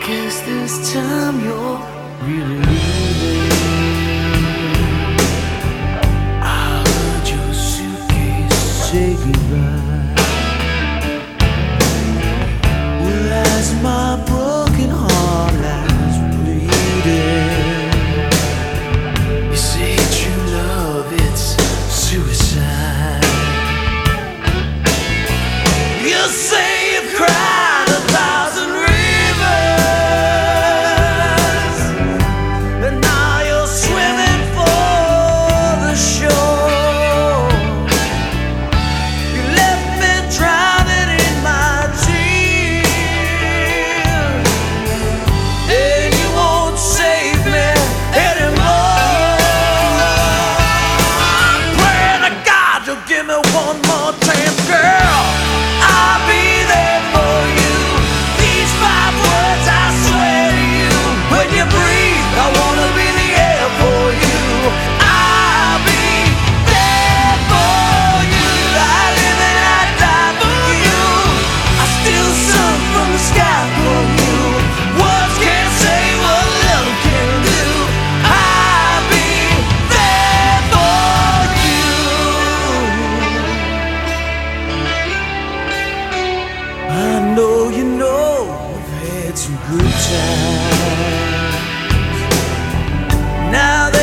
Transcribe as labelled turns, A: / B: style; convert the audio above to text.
A: guess this time you're really leaving. I heard your suitcase say goodbye. Well, as my broken heart lies bleeding, you say true love, it's suicide. You say you've cried 1,000 rivers, and now you're swimming for the shore. You left me drowning in my tears, and you won't save me anymore. I'm praying to God you'll give me one more chance, girl. I'll be there for you. These 5 words I swear to you. When you breathe, I wanna be the air for you. I'll be there for you. I live and I die for you. I steal sun from the sky for you. Words can't say what love can do. I'll be there for you. I know you know we've had some good times. Now